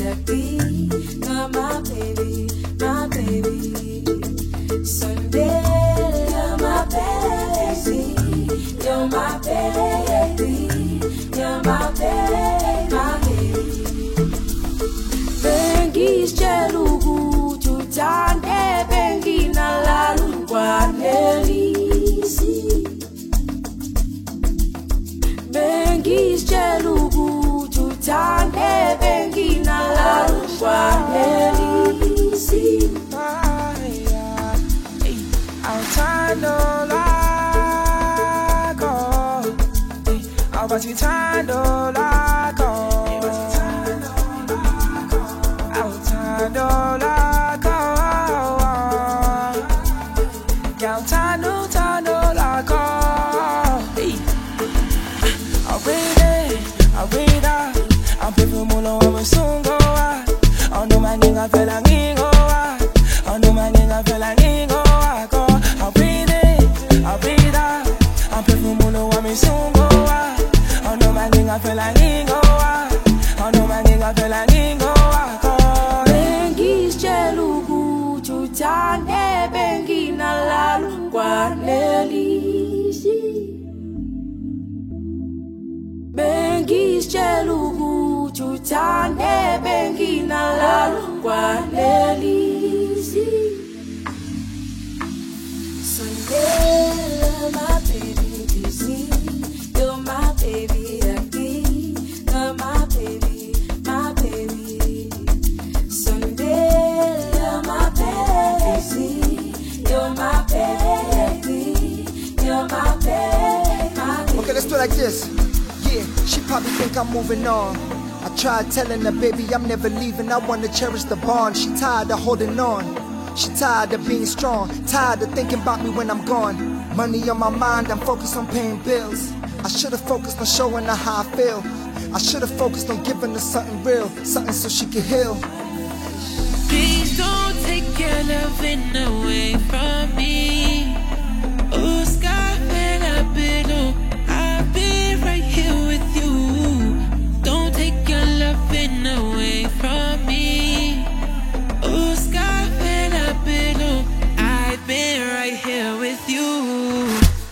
aquí. You're my baby, my baby. Sunday, you're my baby. You're my baby. You're my baby, my baby. Bengi chelugu tutande bengi na lalu kwanelisi. Bengi chelugu tutande bengi na lalu kwanelisi. Autando lago, abatitando lago, autando lago, yautando tando lago. Arena, I'm people mulo wa sungoa. Oh no man inga fela ngingoa. Oh no man inga fela ngingoa. Go Arena, I'm people mulo wa sungoa. Oh no man inga fela ngingoa. Oh no man inga fela ngingoa. Go Bengi chelugu tutande bengi na lalu kwanelisi. Bengi chelugu tutande bengi na lalu kwanelisi. Sunday, my baby, DC. You're my baby, aquí. You're my baby, my baby. Sunday, you're my baby, you're my baby. You're my baby, my baby. Okay, let's do it like this. Yeah, she probably think I'm moving on. I tried telling her, baby, I'm never leaving. I wanna cherish the bond. She tired of holding on. She tired of being strong. Tired of thinking about me when I'm gone. Money on my mind, I'm focused on paying bills. I should've focused on showing her how I feel. I should've focused on giving her something real, something so she could heal. Please don't take your loving away from me. Oh, Sky, I've been right here with you. Don't take your loving away from me. Oh, Sky, I've been right here with you.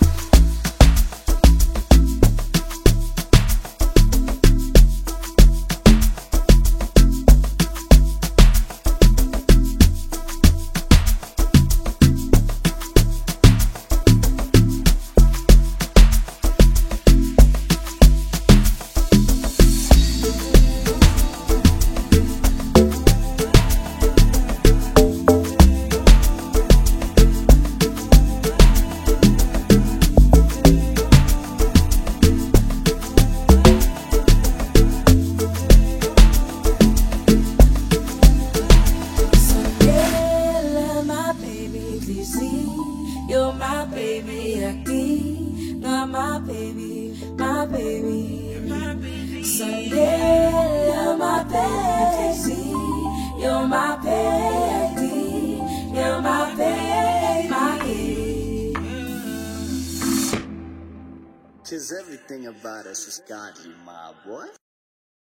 You're my baby, aquí. You're my baby, my baby. Sunday, you're my baby. You're my baby. You're my baby, my baby. 'Tis everything about us is godly, my boy.